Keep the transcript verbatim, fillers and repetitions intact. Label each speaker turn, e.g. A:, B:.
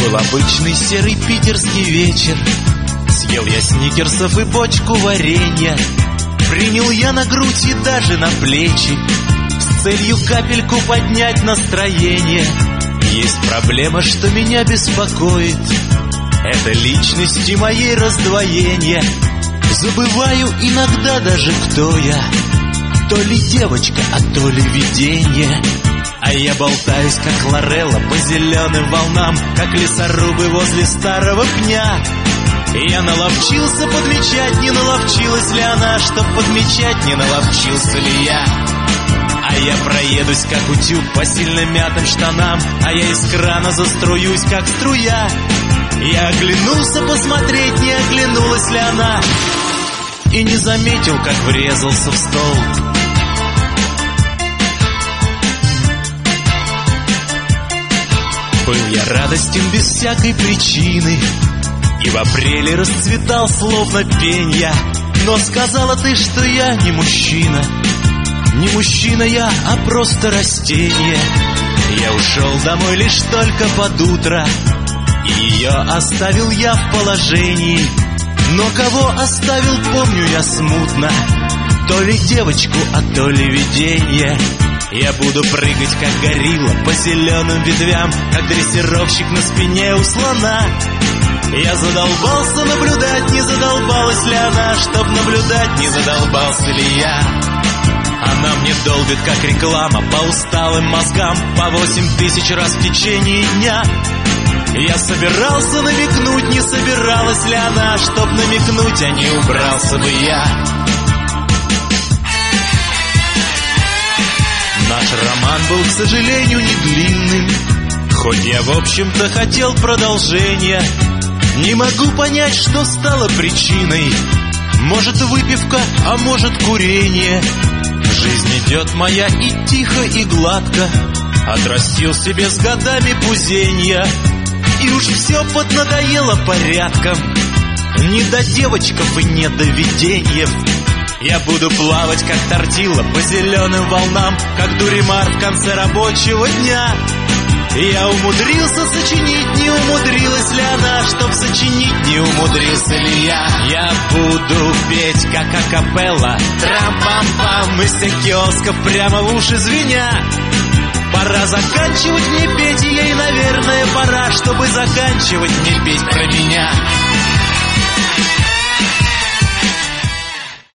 A: Был обычный серый питерский вечер. Съел я сникерсов и бочку варенья. Принял я на грудь и даже на плечи с целью капельку поднять настроение. Есть проблема, что меня беспокоит. Это личности моей раздвоение. Забываю иногда даже, кто я. То ли девочка, а то ли видение. А я болтаюсь, как Лорелла, по зеленым волнам, как лесорубы возле старого пня. Я наловчился подмечать, не наловчилась ли она, чтоб подмечать, не наловчился ли я. А я проедусь, как утюг, по сильно мятым штанам, а я из крана заструюсь, как струя. Я оглянулся посмотреть, не оглянулась ли она, и не заметил, как врезался в стол. Был я радостен без всякой причины, и в апреле расцветал словно пенья. Но сказала ты, что я не мужчина. Не мужчина я, а просто растение. Я ушел домой лишь только под утро, и ее оставил я в положении. Но кого оставил, помню я смутно. То ли девочку, а то ли видение. Я буду прыгать, как горилла, по зеленым ветвям, как дрессировщик на спине у слона. Я задолбался наблюдать, не задолбалась ли она, чтоб наблюдать, не задолбался ли я. Она мне долбит, как реклама, по усталым мозгам, по восемь тысяч раз в течение дня. Я собирался намекнуть, не собиралась ли она, чтоб намекнуть, а не убрался бы я. Наш роман был, к сожалению, не длинным, хоть я, в общем-то, хотел продолжения. Не могу понять, что стало причиной. Может, выпивка, а может, курение. Жизнь идет моя и тихо, и гладко. Отрастил себе с годами пузенья, и уж все поднадоело порядком. Не до девочков и не до виденьев. Я буду плавать, как тортила, по зеленым волнам, как дуримар в конце рабочего дня. Я умудрился сочинить, не умудрилась ли она, чтоб сочинить, не умудрился ли я. Я буду петь, как акапелла, трам-пам-пам, из всех киосков прямо в уши звеня. Пора заканчивать мне петь, и ей, наверное, пора, чтобы заканчивать мне петь про меня.